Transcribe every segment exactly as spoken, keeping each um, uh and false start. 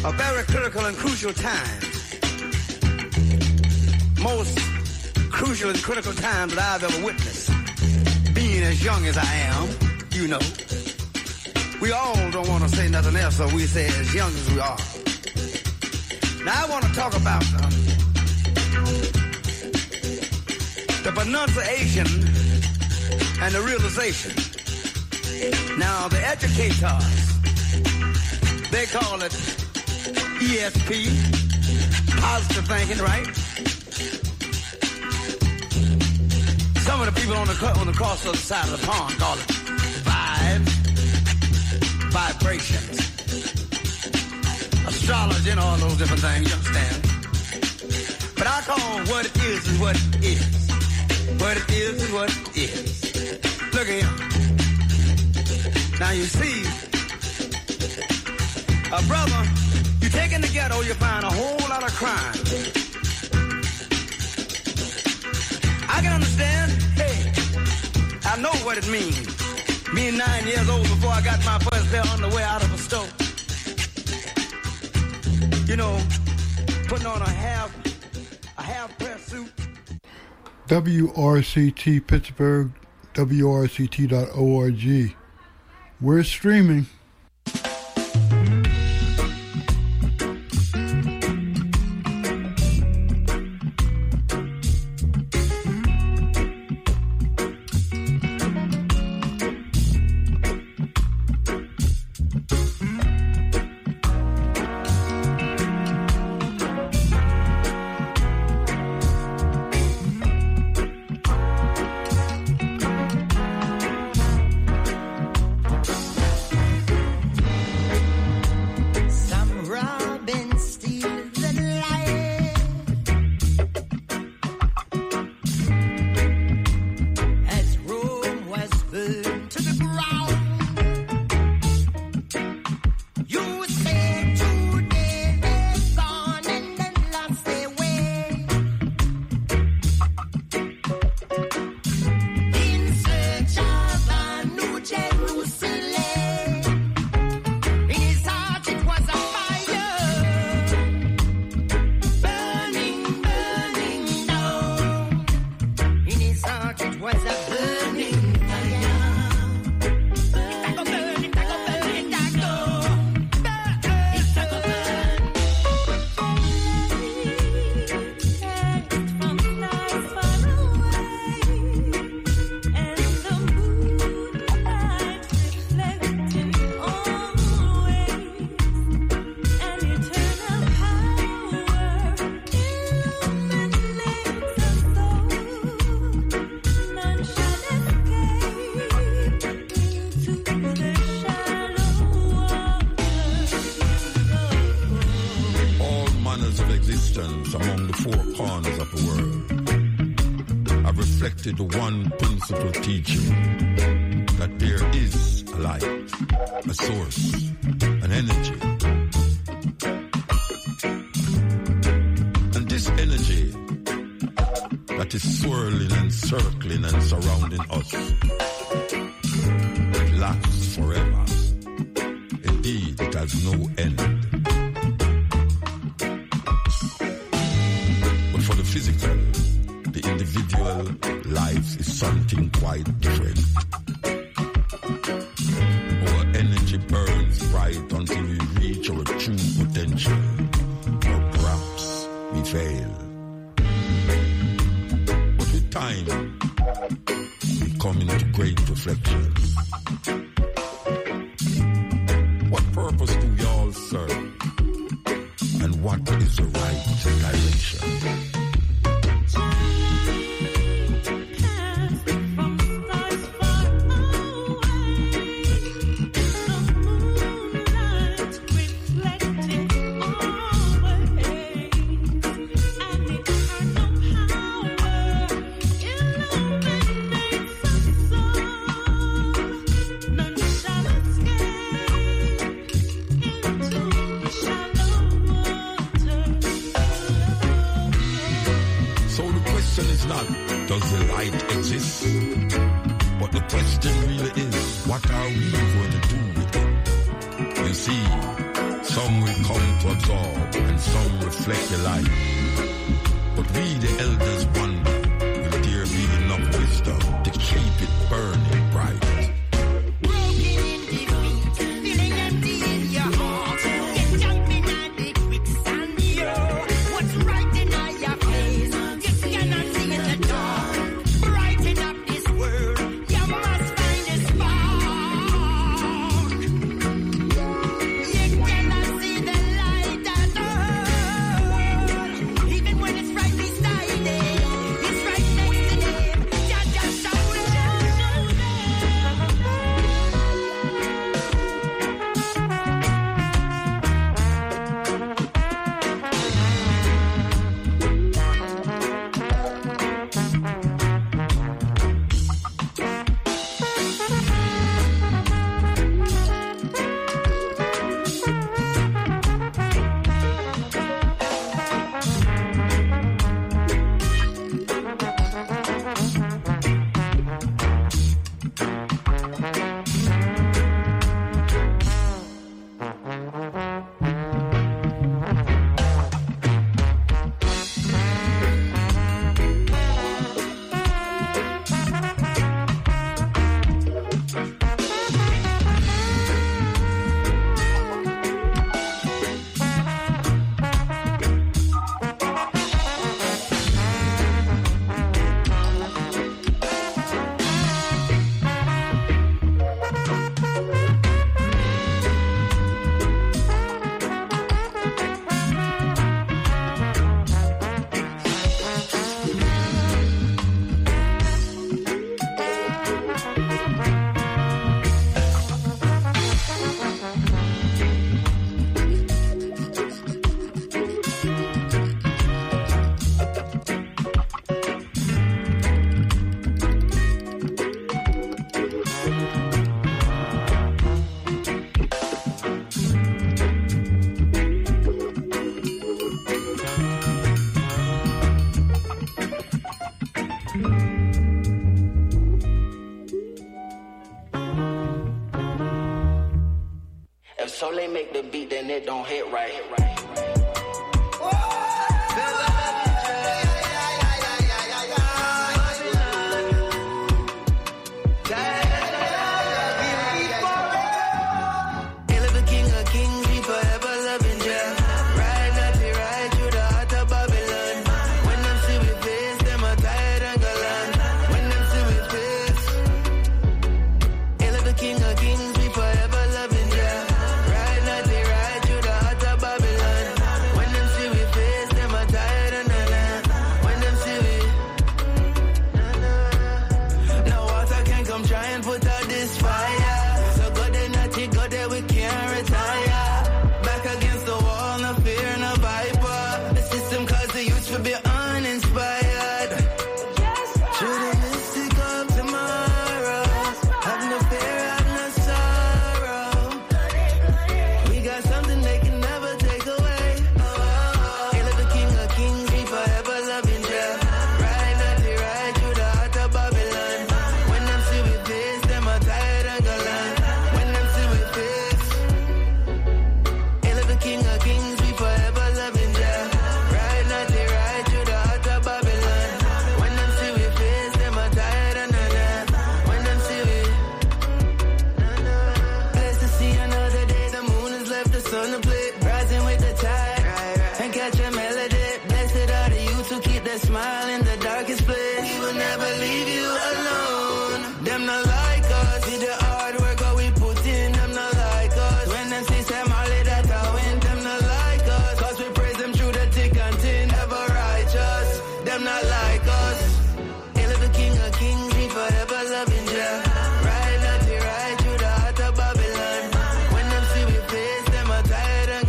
a very critical and crucial time. Most crucial and critical time that I've ever witnessed. Being as young as I am, you know. We all don't want to say nothing else, so we say as young as we are. Now I want to talk about uh, the pronunciation and the realization. Now the educators, they call it E S P, positive thinking, right? Some of the people on the on the cross other side of the pond call it vibes, vibrations, astrology, and all those different things. You understand? But I call what it is is what it is. What it is is what it is. Look at him. Now you see, a brother, you take in the ghetto, you find a whole lot of crime. I can understand, hey, I know what it means. Being nine years old before I got my first pair on the way out of a store. You know, putting on a half, a half press suit. W R C T Pittsburgh, W R C T dot org. We're streaming. The one principal teaching that there is a light, a source, an energy. And this energy that is swirling and circling and surrounding us, it lasts forever. Indeed, it has no end. But for the physical, the individual life is something quite different. Our energy burns bright until we reach our true potential, or perhaps we fail. But with time, we come into great reflection. What purpose do we all serve? And what is the right direction? Does the light exist? But the question really is, what are we going to do with it? You see, Some will come to absorb, and some reflect the light. But we, the elders, wonder, will there be enough wisdom to keep it burning bright? Don't hit right. Right, not the right, to the heart of Babylon. When them see we face them, are tired and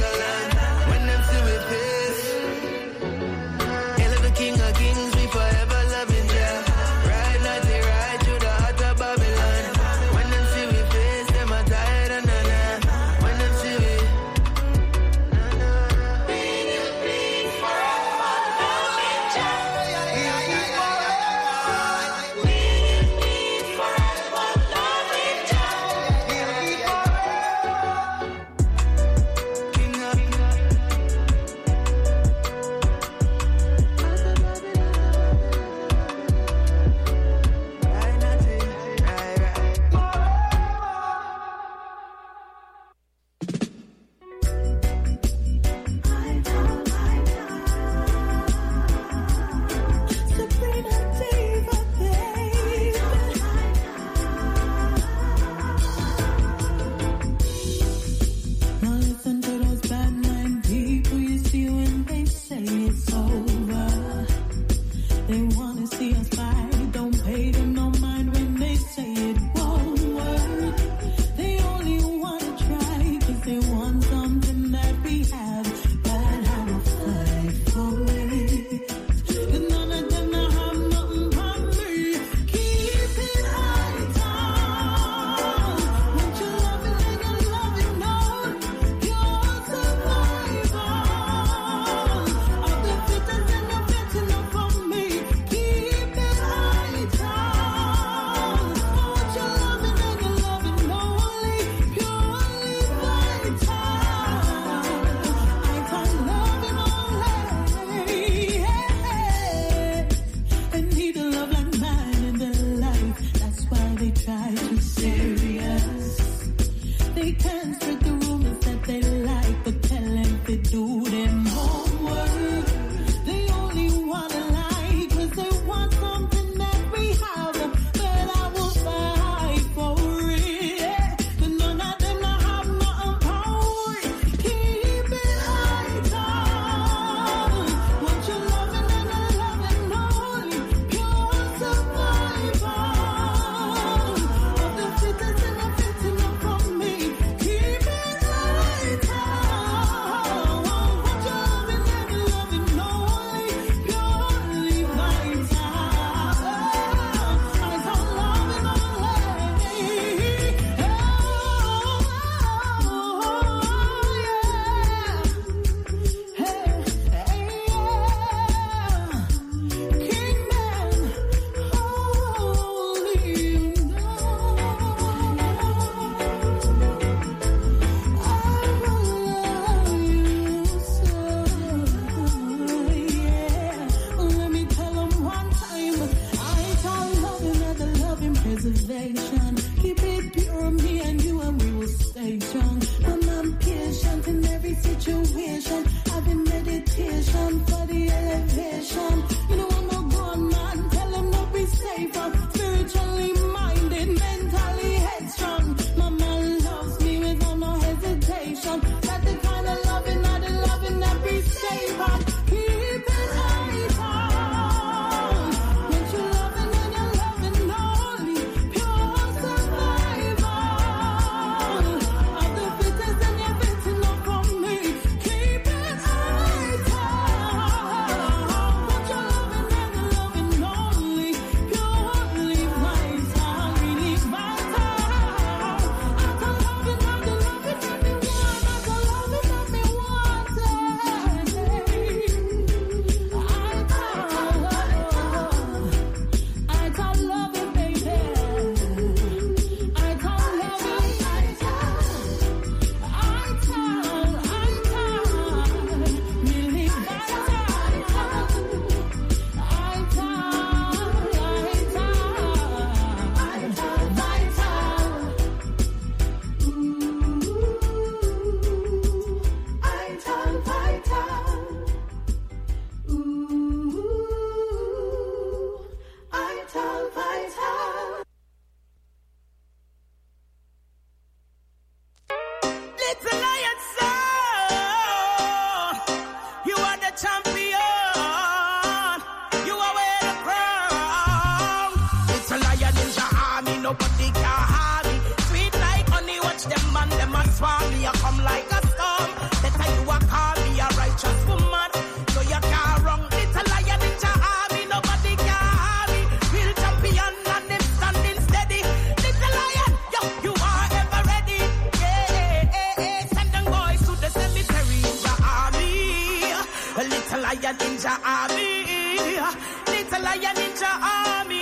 meditation for the elevation. You know I'm no gun man, tell them not be safer. Spiritually minded, mentally headstrong. My man loves me without no hesitation. That the kind of loving, not the loving that be safer. Keep it high down. When you're loving and you're loving only pure survival. Of the fittest and you're fitting up from me. Keep it high down. But you're loving and you're loving only purely vital, really vital. After loving, after loving, let me want. After loving, let me want it. I can't love it, baby. I can't love it. I can't. I can't. I can't. Really vital. I can't. I can't. Vital. Ooh, I can't vital. Ooh, I can't vital. Little lion son, you are the champion. You are wear the crown. Little lion ninja army, nobody can harm me. Sweet like honey, watch them man, them a swarm me. I come like a storm. Better you a call me a righteous woman, so you can't wrong. Little lion ninja army, nobody can harm me. Real champion and them standing steady. Little lion, yo, you are ever ready. Yeah, yeah, yeah. Send them boys to the cemetery. Ninja army, a little lion ninja army, little lion ninja army.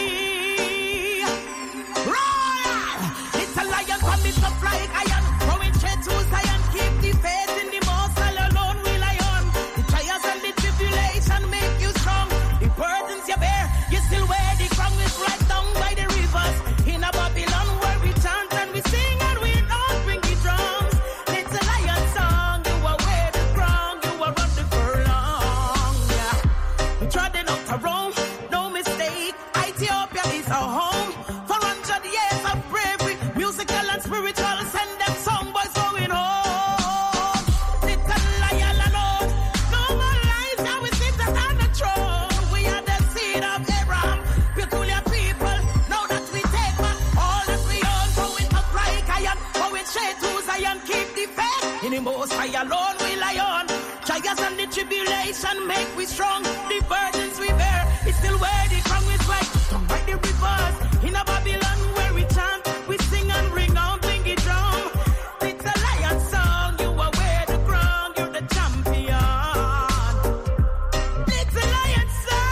Royal, little lion coming up like iron, going straight to Zion. Keep the faith in the most alone, we lion. The trials and the tribulation make you strong. The burdens you bear, you still wear the crown. It's right down by the rivers in a Babylon where we chant and we sing and we don't bring the drums. Little lion song, you are wear the crown, you are run the furlong. Yeah, we trodden up to Rome, no mistake. Ethiopia is our home. For hundred years of bravery, musical and spiritual, send them song boys going home. Little lion alone, no more lies, now we sit on the throne. We are the seed of Abraham, peculiar people. Now that we take back all that we own, going up like iron, going straight to Zion. Keep the faith in the most high alone, we lie on. Trials and the tribulation make we strong. The burdens we bear is still where the crown is right. Down by the rivers in a Babylon where we chant, we sing and ring out, bring it drum. It's a lion song, you are wear the crown, you're the champion. It's a lion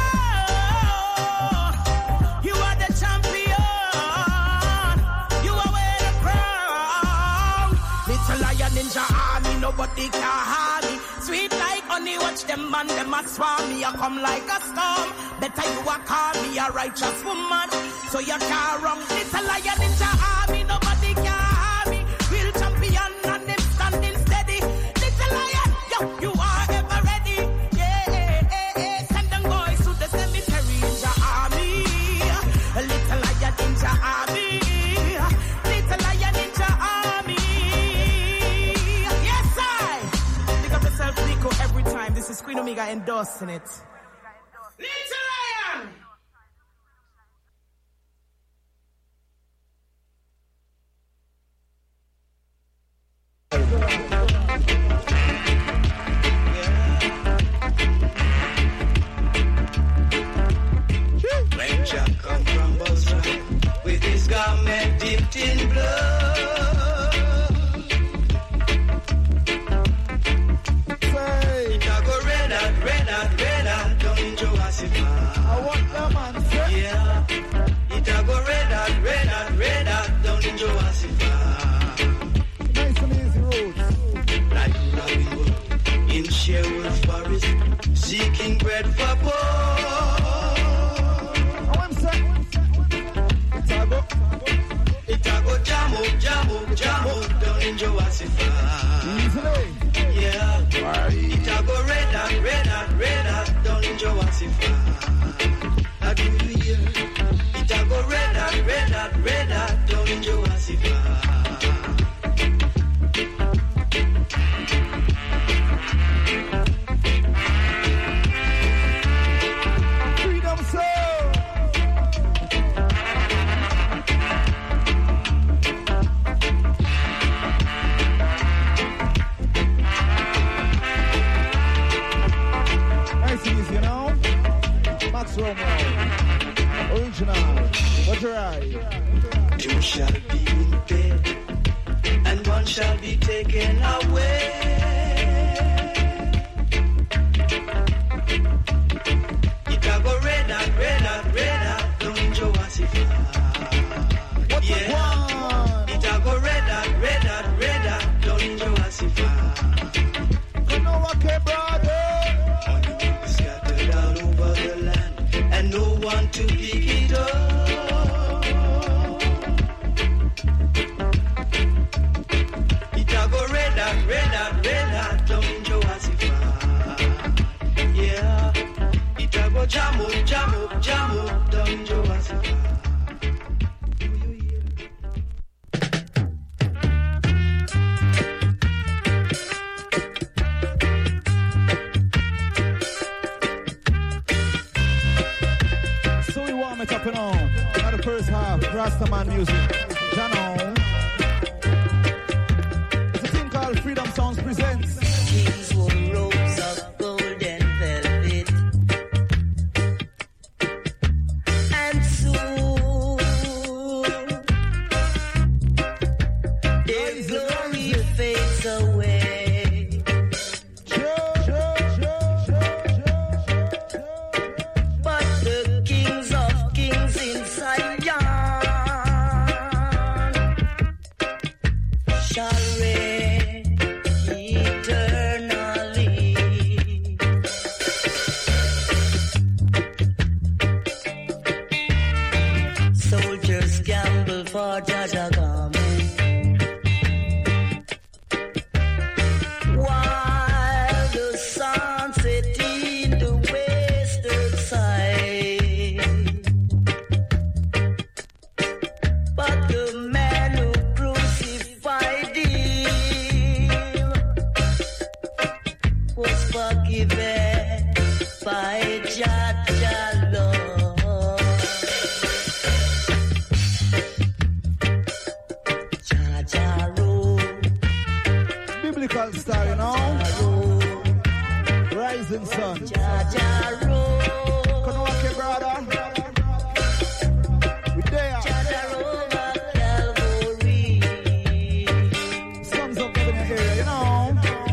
song, you are the champion. You are wear the crown. Little lion ninja army, nobody can harm me. Sweet like honey, watch them man, them a swarm me. I come like a storm. Better you a call me a righteous woman, so you can't wrong. Little lion ninja army, nobody can harm me. Real champion and them standing steady. Little lion, yo, you are ever ready. Yeah, yeah, yeah. Send them boys to the cemetery. Ninja army, a little lion ninja army, little lion ninja army. Yes, I. Pick up yourself, Nico, every time. This is Queen Omega endorsing it. Little lion. When Jack come from Boston with his garment dipped in blood, it a go red out, red out, red out down in Jurassic Park. I want that man, sir. Yeah, it a go red out, red out, red out down in Jurassic Park. Nice and easy roads. Like Robin Hood in Sherwood Forest, seeking bread for poor. How am I? It's a go. It a go jam up, jam up, jam up down in Jurassic Park. Easily. Yeah, it a go red Romeo. Original. What's your right? Two shall be in bed, and one shall be taken away. It a go red hot, red hot, red hot, don't you want it? Yeah. It a go red hot, red hot, red hot, don't you want it? You know what, brother? All the people scattered all over the land, and no one to pick it up. It a go red hot, red hot, red hot, don't you want it? Yeah. It a go jam up, jam up, jam up, don't you want it? It up and on. Now the first half, Rastaman music. Jano. It's a thing called Freedom Sounds Presents. Kings wore robes of gold and velvet, and soon their glory fades away. For Jaja garment, while the sun set in the western side, but the man who crucified him was forgiven by Jaja Lord. Biblical star, you know. Rising sun. Konowake, brother. We there. Sons of God in the area, you know.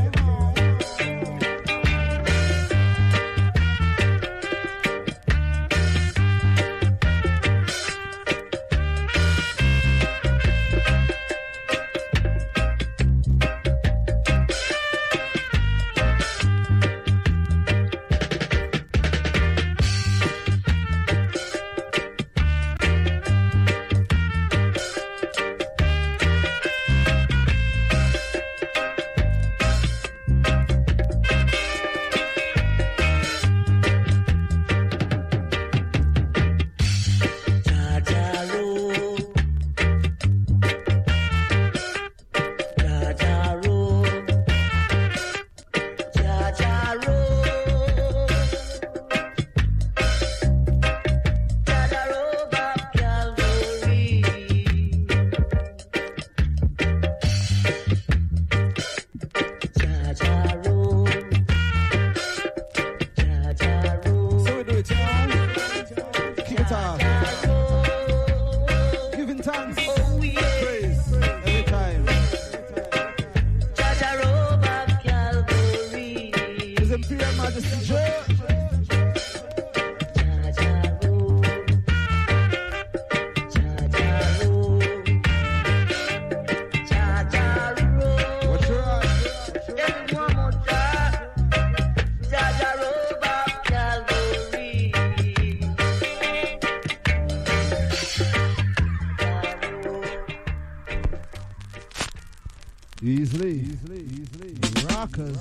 Easily, easily, easily. Rockers.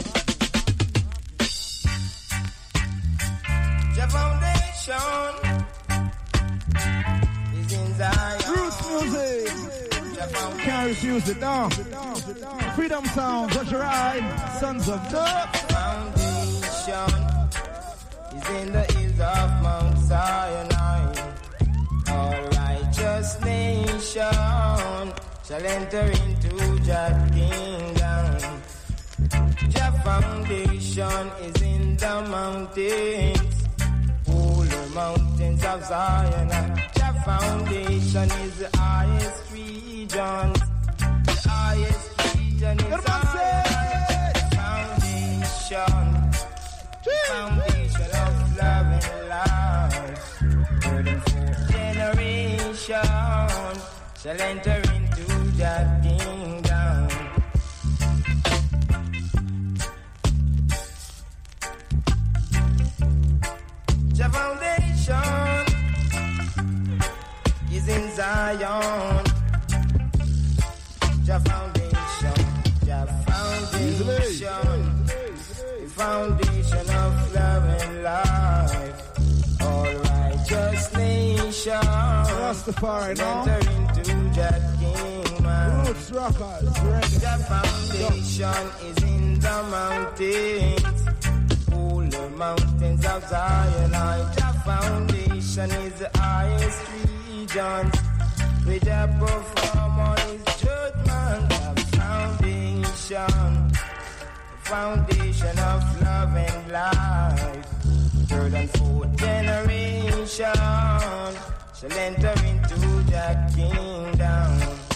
The foundation is in Zion. Roots music. Can't refuse it, no. Freedom sounds, what's your eye? Sons of God. Foundation is in the hills of Mount Sinai. All righteous nation shall enter into Jah kingdom. Jah foundation is in the mountains. Oh mountains of Zion. The foundation is the highest region. The highest region is Zion. Foundation. Foundation of love and life. Third and fourth generation shall enter into that kingdom. The foundation is in Zion. The foundation, the foundation, the foundation of love and life. All righteous nation Rastafari, no? enter into that kingdom. Roots, rockers, reggae. The foundation is in the mountains. The mountains of Zion, the foundation is the highest region. With a perform on his judgment, the foundation, the foundation of love and life. Third and fourth generation shall enter into the kingdom.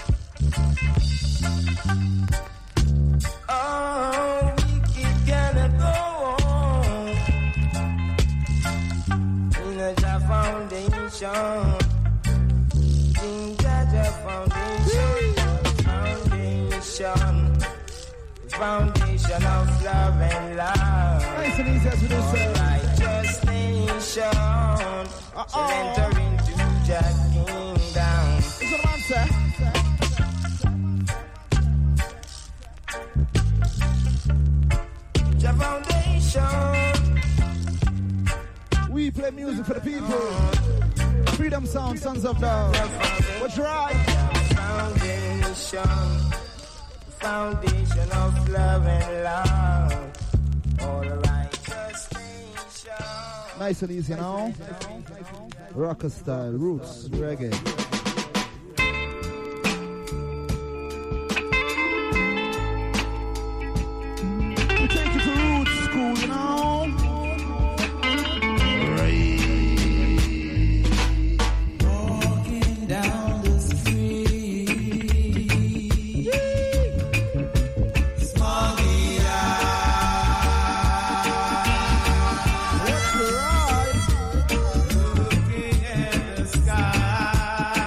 Oh, wicked cannot go. The foundation, in the foundation, foundation, foundation of love and life. Nice and easy as we do say. Righteous nation shall enter into the kingdom. This is what I'm saying. The foundation. We play music for the people. Freedom Sound, Sons of Dog. What's right? Foundation, foundation of love and love. All righteous nation. Nice and easy, you know? Rocker style, roots, reggae. We take it to roots school, you know? Looking at the sky.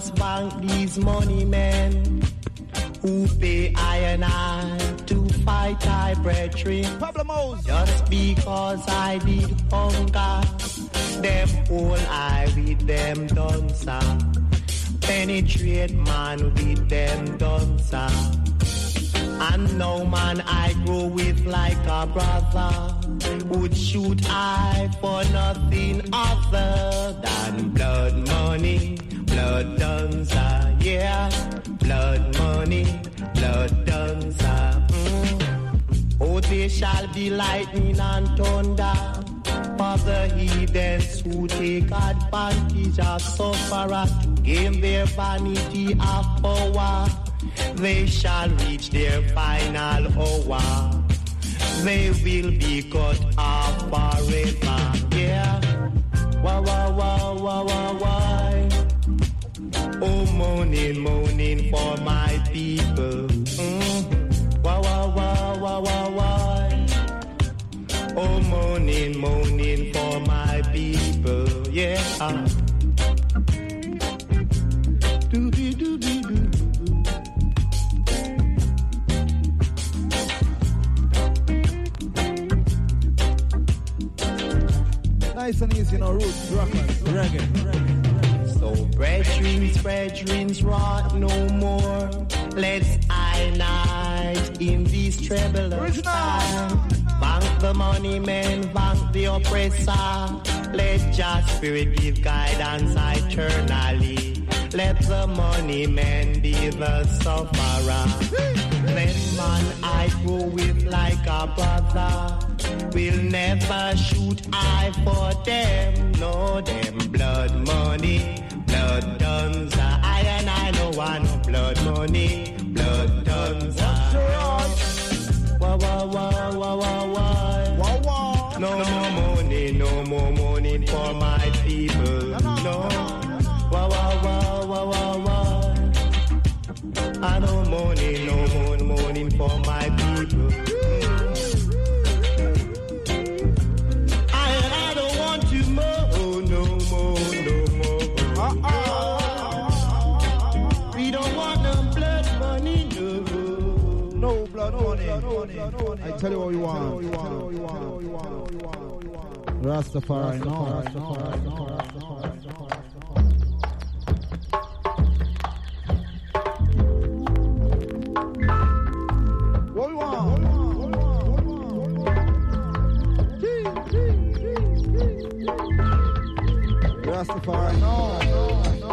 must bank these money men who pay I and I to fight I brethren. Just because I did hunger, them all I with them dancer. Penetrate man with them dancer. And now man I grow with like a brother. Would shoot I for nothing other than blood money, blood dancer, yeah. Blood money, blood dancer. Mm. Oh, there shall be lightning and thunder for the heathens who take advantage of sufferer to gain their vanity of power. They shall reach their final hour. They will be cut off forever. Yeah. Wah wah wah wah wah wah. Oh, moaning, moaning for my people. Mm. Wah wah wah wah wah wah. Oh, moaning, moaning for my people. Yeah. Do do do do do. Nice and easy, you know, roots, rockers, reggae, reggae. So, brethren, brethren, rot no more. Let's unite in these troublous times. Bank the money, men, bank the oppressor. Let just spirit give guidance eternally. Let the money man be the sufferer. Then man I go with like a brother. We'll never shoot eye for them. No, them blood money, blood guns. I and I no one no blood money, blood guns. Wah wah wah wah wah wah. No more money, no more money for my people. No. Wah wah wah wah wah wah. I no money, no more money for my people. I I don't want to more, no more, no more. Uh-uh. We don't want no blood money, no. No blood money, no money. I tell you what you want. Rastafari, no. Rastafari, no. What we want? Rastafari, no, no, no.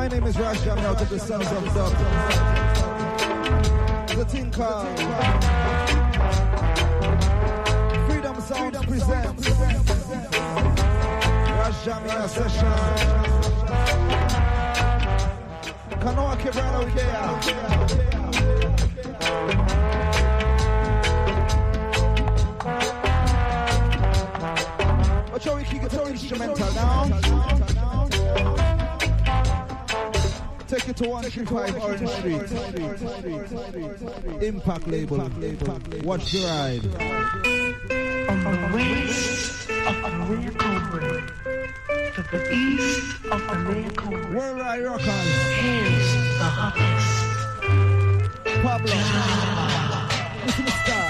My name is Rasha, I'm out of the Sons of Dub. The thing called Freedom Sound presents Rasha Session. Kanoa Kebrano Kea. But shall we kick it to instrumental now? Take it to one three five Orange Street. Impact label. Watch the ride. On the west of the Mayakoba, to the east of the Mayakoba, Worldwide Rockers. Here's the hottest. Pablo. Listen to Star.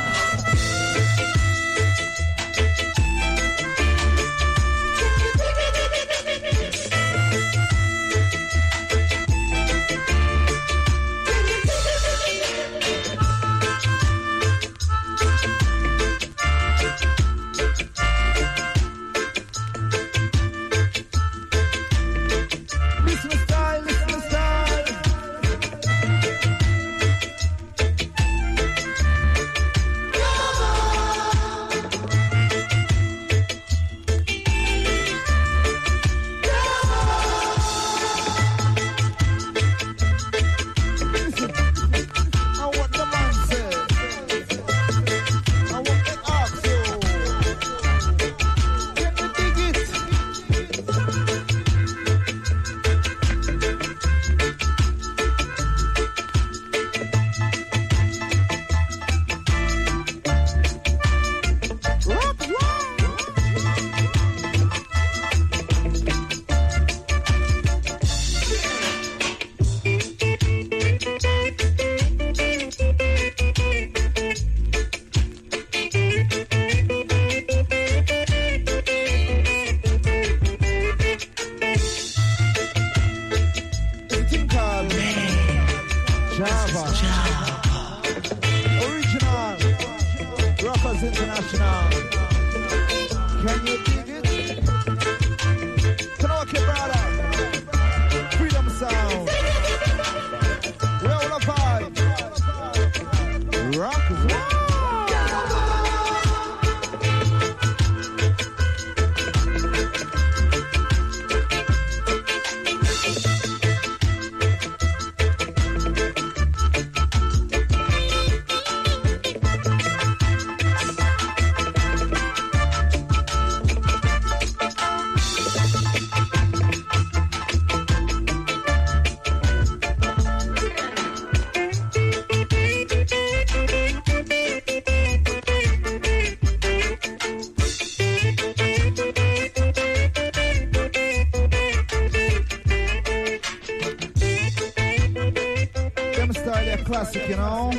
Classic, you know.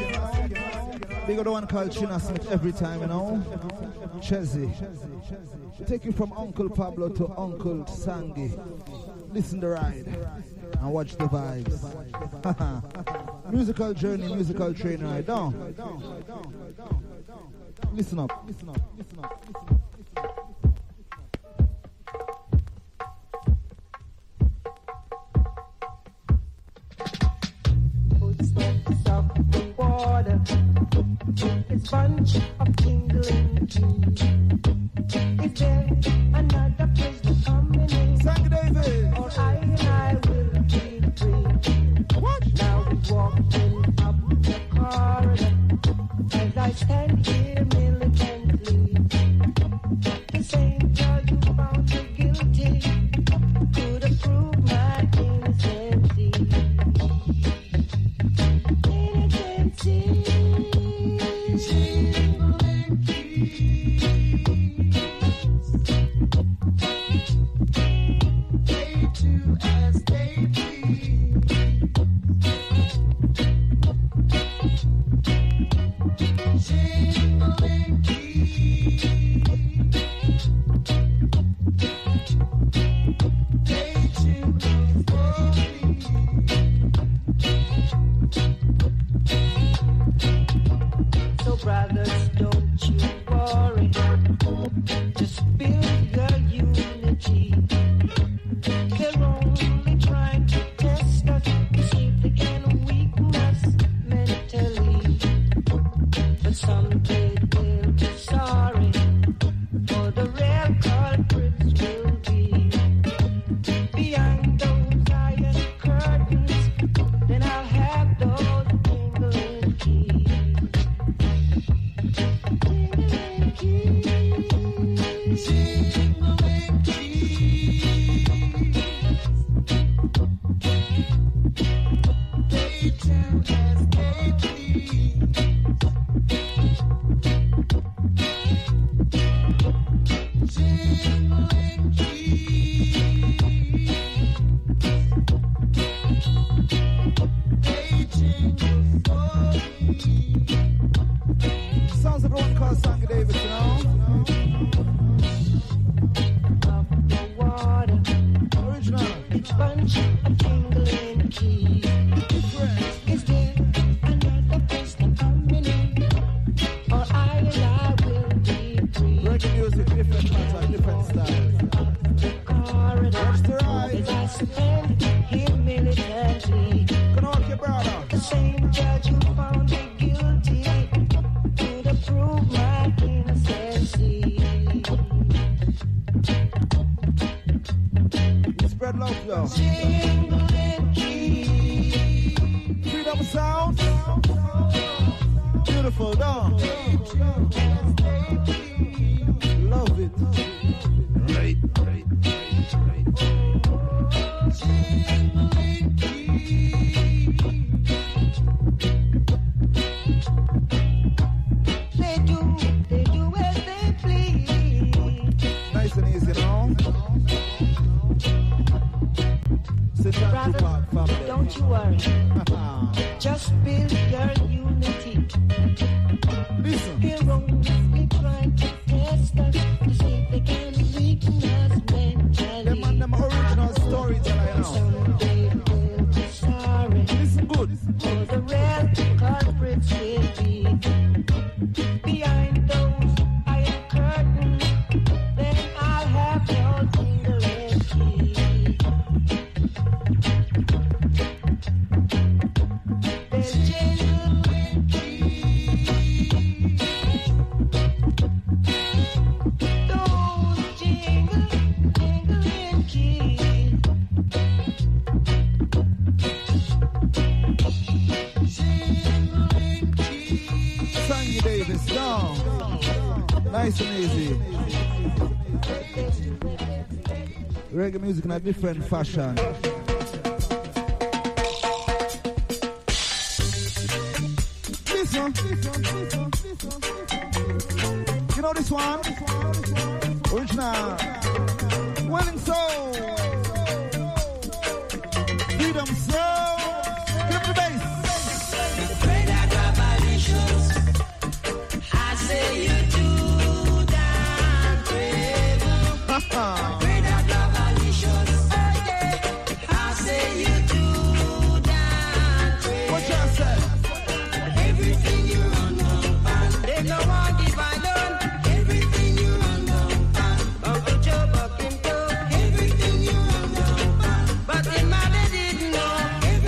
Big other one called China Smith every time, you know. Chezzy. Take you from Uncle Pablo to Uncle Sangi. Listen the ride and watch the vibes. Musical journey, musical train ride. Down. Listen up. Listen up. Listen up. Listen up. It's bunch of tingling trees. Is there another place to come in? David. Or I and I will be free. What? Now we're walking up the corridor as I stand here militantly. The same judge who found me guilty could have proved my innocency. Innocency. Stay Sounds like one called Sangy Davis, you know? Original. It's bunch of jingling keys. Is there another person coming in? Or I and I will be free. Reggae music, different pattern, different style. The corridor. Watch the right. As I spend here militantly. Can I walk your brother? The same judge who found me guilty could approve my innocency. Spread love, yo. Jingling keys. Freedom sound. Beautiful, dog. Love it. Right, right, right, right. Jingling keys. They do, they do as they please. Nice and easy, you know? Sit down, Brother, Tupac, family. don't you worry. Just build your unity. Listen. Erroneously trying to test us to see if they can weaken us mentally. Them and them original storyteller, you know? Someday they'll be sorry. Listen good. For the real culprits will be behind those iron curtains. Then I'll have your jingling key. There's jingling keys. Those jingle, jingling keys. Jingling keys. Sangy Davis, down. Nice and easy. Reggae music in a different fashion. Listen. You know this one? Original. Well and soul. Freedom soul. Give me the bass. I say you do that brave. Great Revelicious. I say you do that brave. What y'all say? Everything you run up and they no one give I done. Everything you run up and Uncle Joe buck him too. Everything you run up and but the man they didn't know.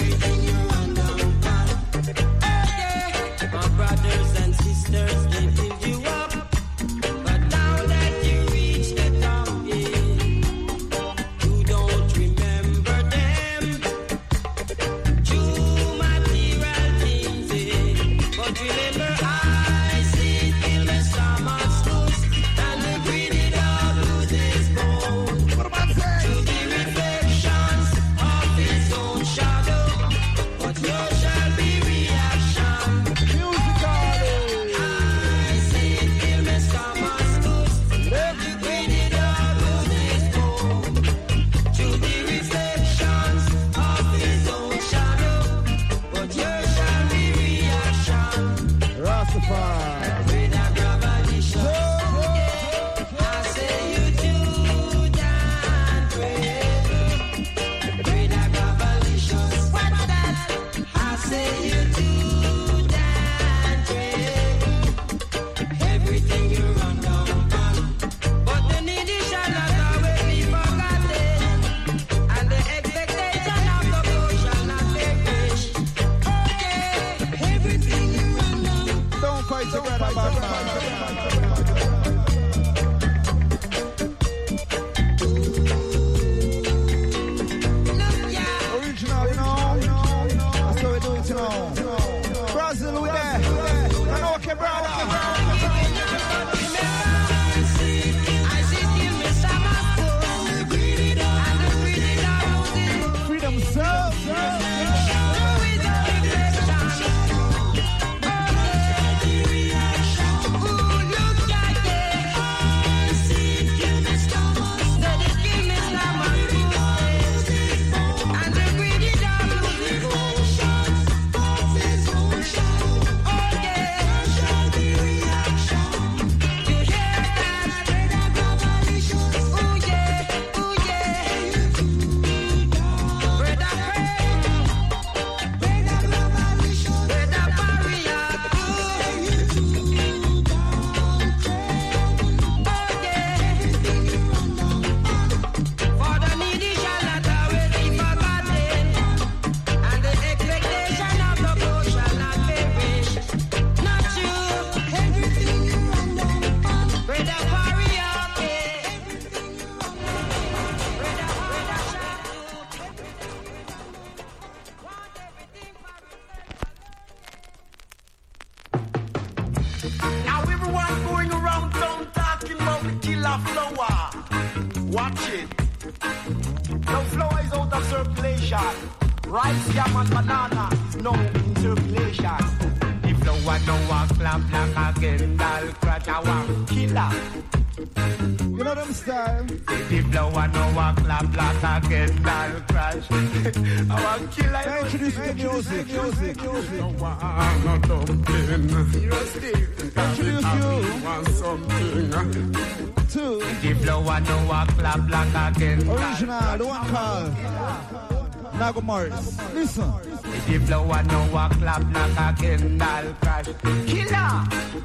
Now everyone's going around town talking about the killer flower. Watch it. The flower is out of circulation. Rice, yam and banana is now in circulation. The flower don't walk clap like again. I'll crash a one killer. You know them style. The flower no walk clap like again. I'll crash. I want killer. I introduce you to music. Music. Music. No one, no dumpling. Seriously. Introduce you. Want something. Two. The flower no walk clap like again. Original, the one called Nago Morris. Listen. The flower no walk clap like again. I'll crash. Killer.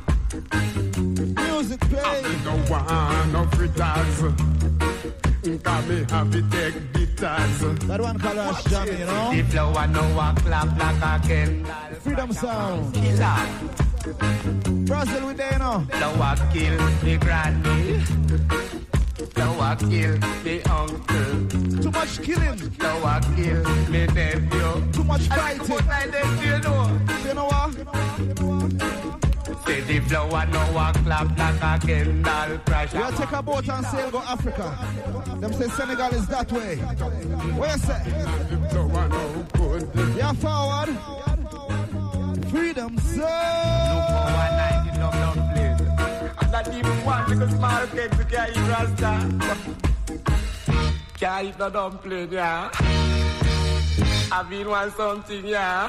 Music play. No one no fritters. Got me happy take guitars. That one called Rush Jammy, you know. The flower no walk clap like again. Freedom Sound. Killer. Brazil with there, you know. Flower kill the granny. Flower kill the uncle. Too much killing. Flower kill me nephew. Too much fighting. I you know. You know what? Say the flower no walk clap like a Kendall crash. We'll take a boat and sail go Africa. Them say Senegal is that way. What you say? The flower no good. Yeah, forward. Freedom, sir. Look for one night in London, please. And that even one little small cake to carry Rasta. Can't eat no dumpling, yeah. I've been want something, yeah.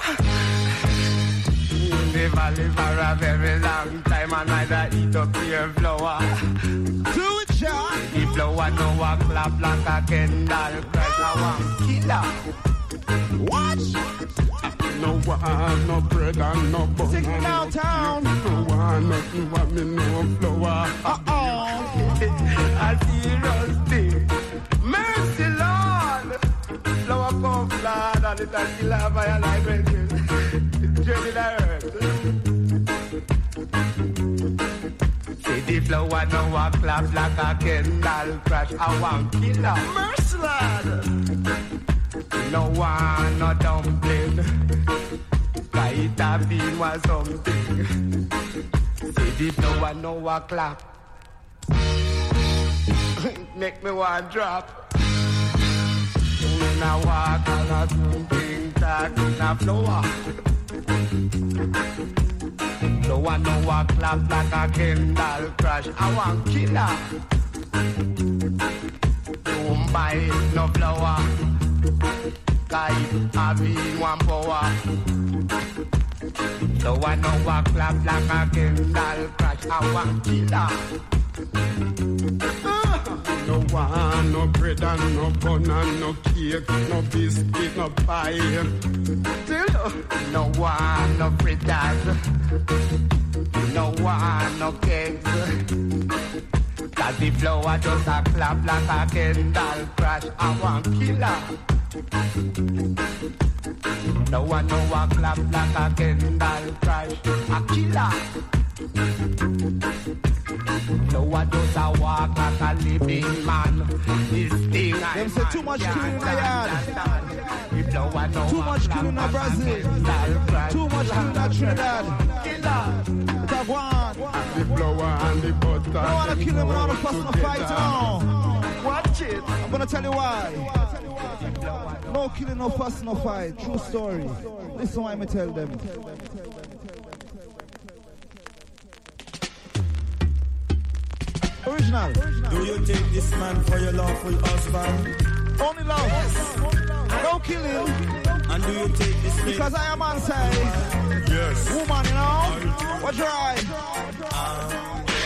Never live for a very long time and neither eat up your flower. Do it, John. The flower no walk clap like a Kendall crash. I want killer. Watch. No one, no bread and no bun. Take it downtown. No one, nothing want me no flower. Uh-oh. I see rusty. Mercy, Lord. Flower come flat and it a killer by a light races. Journey the earth. See the flower no walk clap like a Kendall crash. I want killer. Mercy, Lord. No one, no dumpling. It have been was something. See the flower no walk clap. Make me one drop. When I walk on a something talk in a flower. Flower no walk clap like a Kendall crash. I want killer. Don't buy no flower. Guy, I be one power. So I know what clap like a Kendall crash. I want killer. Uh, no one, no bread and no bun and no cake, no biscuit, no pie. Still, no one, no fritters. No one, no cakes. Cause the flower just a clap like a Kendall crash. I want killer. No one know a clap like a Kendall crash. A killer. No one does a walk like a living man. This thing I Them say too much killing in the yard. Too much killing in Brazil. Too much killing in Trinidad. Taiwan. The flower and the butter. No one to kill them around the fuss no fight now. Watch it. I'm gonna tell you why. No killing, no fuss, no fight. True story. Listen why I tell them. Original. Do you take this man for your lawful husband? Only love. Yes. No killing. And do you take this lady? Because I am man side. Yes. Woman, you know? What's right? Um,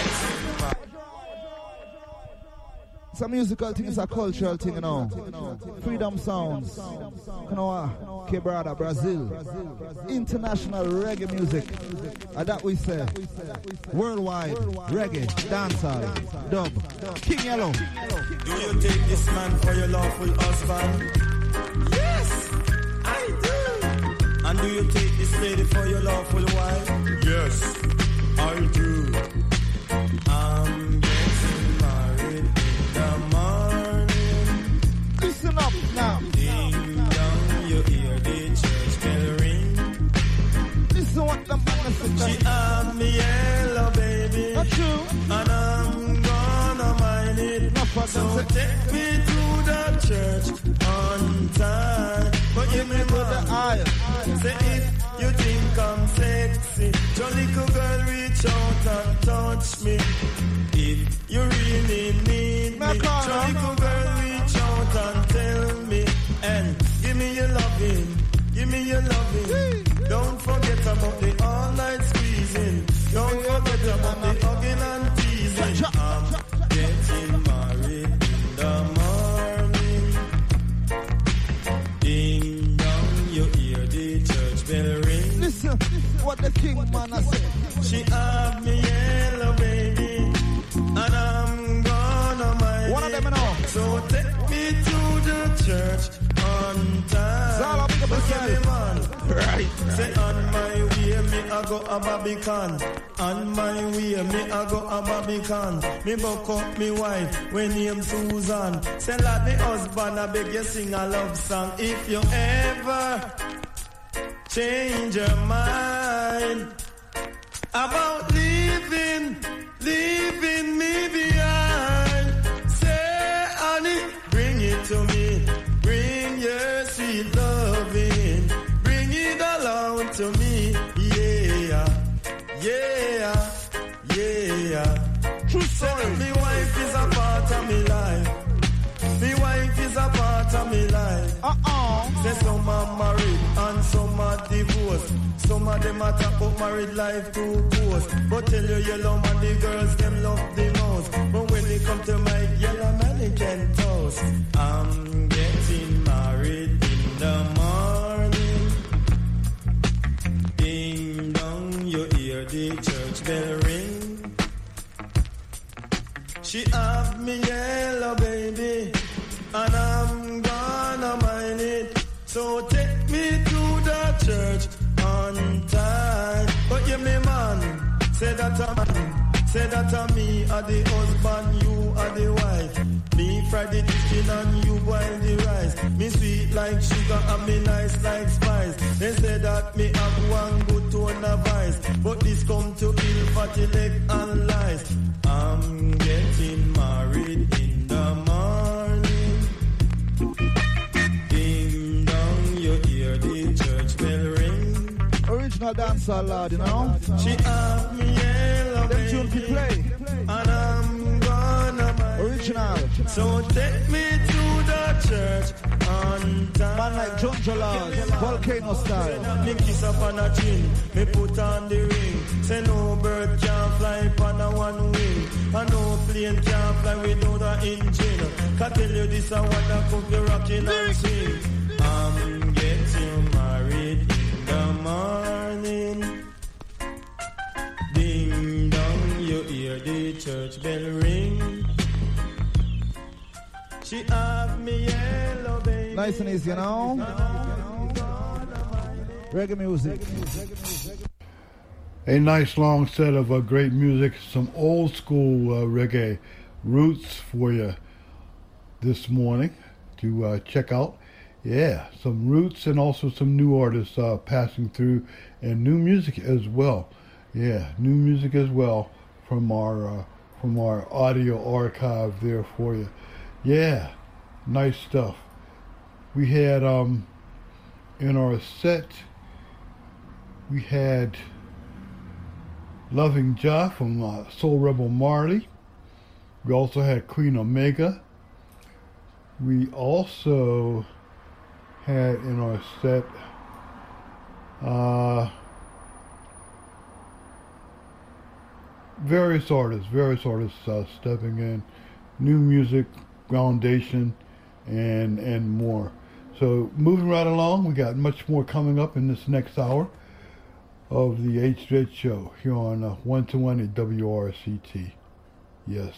It's a musical thing, it's a cultural thing, you know. Freedom Sounds. You know what? Quebrada, Brazil. International reggae music. And that we say. Worldwide reggae, dancehall, dub. King Yellow. Do you take this man for your lawful husband? Yes, I do. And do you take this lady for your lawful wife? Yes, I do. Um, getting married in the morning. Listen up now. Ding dong, you hear the church bell ring. Listen what the man said. She have me yellow. So take me to the church on time. But give me the eye. Say if you think I'm sexy, your little girl reach out and touch me. If you really need me, your little girl reach out and tell me. And give me your loving, give me your loving. Don't forget about the all night squeezing. Don't forget about the hugging and teasing. I'm getting married in the morning. Ding dong, you hear the church bell ring. Listen, what the king man I said. She have me yellow baby, and I'm gonna mind one of them now. So take me to the church on time. Right. Say on my way, me I go a Barbican. On my way, me I go a Barbican. Me buck up me wife, when name Susan. Say like me husband, I beg you sing a love song. If you ever change your mind about leaving, leaving me behind, say honey, bring it to me. Bring your sweet loving, bring it along to me, yeah, yeah, yeah. True story. Me wife is a part of me life. Me wife is a part of me life. Uh-uh. Say some are married and some are divorced. Some of them are talk about married life too close. But tell you yellow man, the girls them love the most. But when it come to my yellow man, they can toast. I'm getting married in the morning. Ding dong, you hear the church bell ring. She have me yellow baby, and I'm gonna mind it. So take me to the church on time. But yeah, me man, say that a man, say that a me are the husband, you are the wife. Me fry the chicken and you boil the rice. Me sweet like sugar and me nice like spice. They say that me have one good tone of vice, but this come to ill fatty leg and lies. I'm getting married in the morning. Ding dong, you hear the church bell ring. Original dancer lad, you know. She have me yellow them tune to play, and I'm gonna mind. Original. So take me to the church on time. Man like John Jolard, volcano style. Me kiss up on a chin, me put on the ring. Say no bird can fly on a one wing, and no plane can fly without an engine. Can tell you this I wanna cook the rocking and swing. I'm getting married in the morning. Ding dong, you hear the church bell ring. She have me yellow baby. Nice and easy, you know. Reggae music. A nice long set of uh, great music, some old school uh, reggae roots for you this morning to uh, check out. Yeah, some roots and also some new artists uh, passing through, and new music as well. Yeah, new music as well from our uh, from our audio archive there for you. Yeah, nice stuff. We had um in our set we had Loving Jah from uh, Soul Rebel Marley. We also had Queen Omega. We also had in our set uh, various artists, various artists uh, stepping in, new music, foundation, and and more. So moving right along, we got much more coming up in this next hour of the H Z Show here on uh, one to one at W R C T. Yes.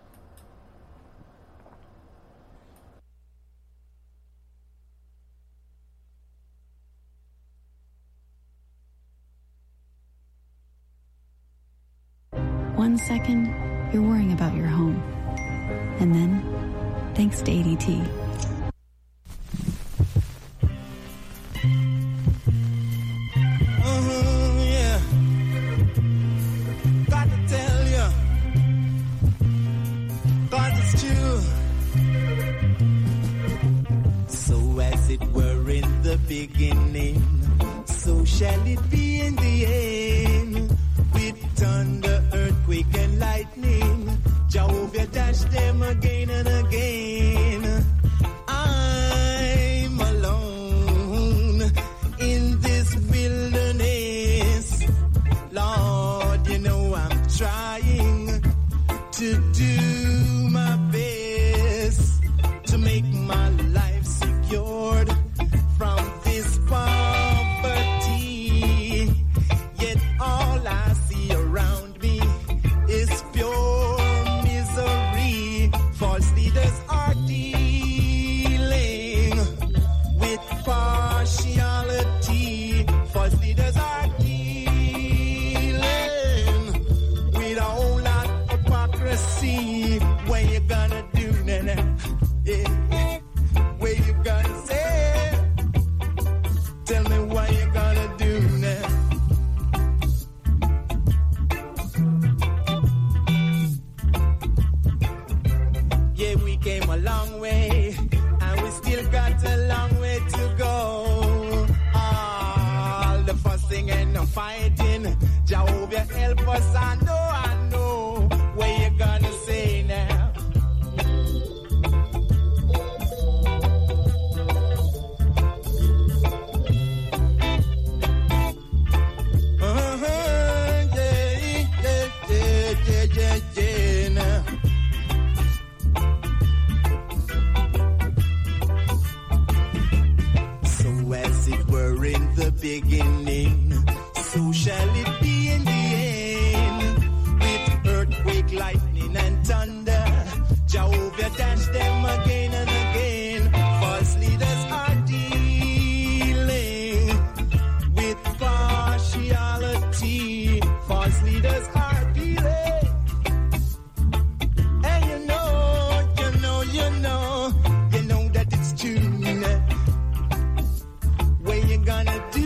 One second, you're worrying about your home. And then, thanks to A D T. Mm-hmm, yeah. Got to tell you, 'cause it's true. beginning, so shall it be in the end. With thunder, earthquake, and lightning, Jehovah dash them again and again. I'm alone in this wilderness. Lord, you know I'm trying to do my best to make my life secured from this poverty. Yet all I see around me is pure misery. False leaders are dealing with partiality. False leaders are dealing with a whole lot of hypocrisy. What you gonna do, nana? Yeah. What you gonna say? Tell me what you gonna do now. Yeah, we came a long way, and we still got a long way to go. All the fussing and the fighting, Jehovah help us, I know, I know. What you gonna say now? Uh-huh, yeah, yeah, yeah, yeah, yeah, yeah, now. So as it were in the beginning, so shall it be in the end. With earthquake, lightning, and thunder, Jehovah dash them again and again. False leaders are dealing with partiality. False leaders are dealing. And you know, you know, you know, you know that it's true. What you gonna do?